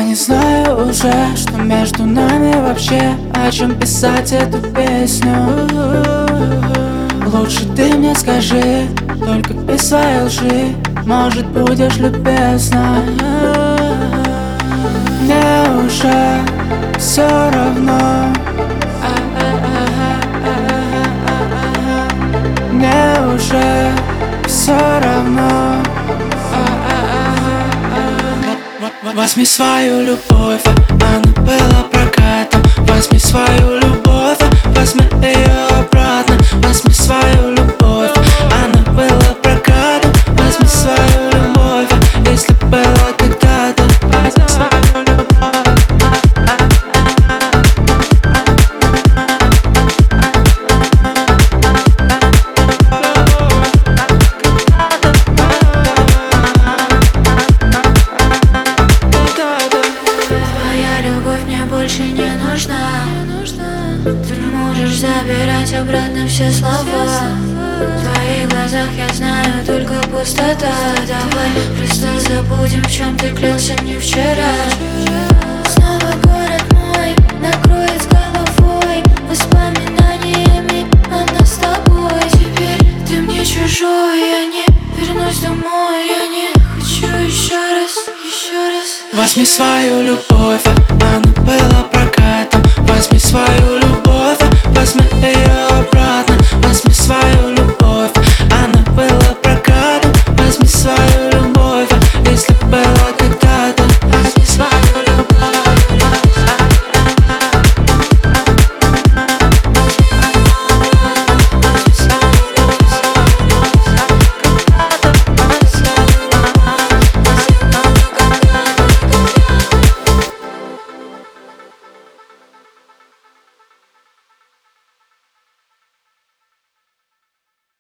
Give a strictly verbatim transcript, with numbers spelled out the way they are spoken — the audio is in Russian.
не знаю уже, что между нами вообще, о чем писать эту песню. Лучше ты мне скажи, только без своей лжи, может, будешь любезна. Мне уже все равно, мне уже все равно. Возьми свою любовь, она была прокатом. Возьми свою любовь, возьми ее обратно. Возьми свою любовь, она была прокатом. Возьми свою любовь, если была когда-то. Возьми свою любовь. Больше не нужна. Ты можешь забирать обратно все слова. В твоих глазах я знаю только пустота. Давай просто забудем, в чем ты клялся мне вчера. Снова город мой накроет с головой воспоминаниями о нас с тобой. Теперь ты мне чужой, я не вернусь домой. Я не хочу еще раз, еще раз. Возьми свою любовь, она была прокатом. Возьми свою любовь, возьми ее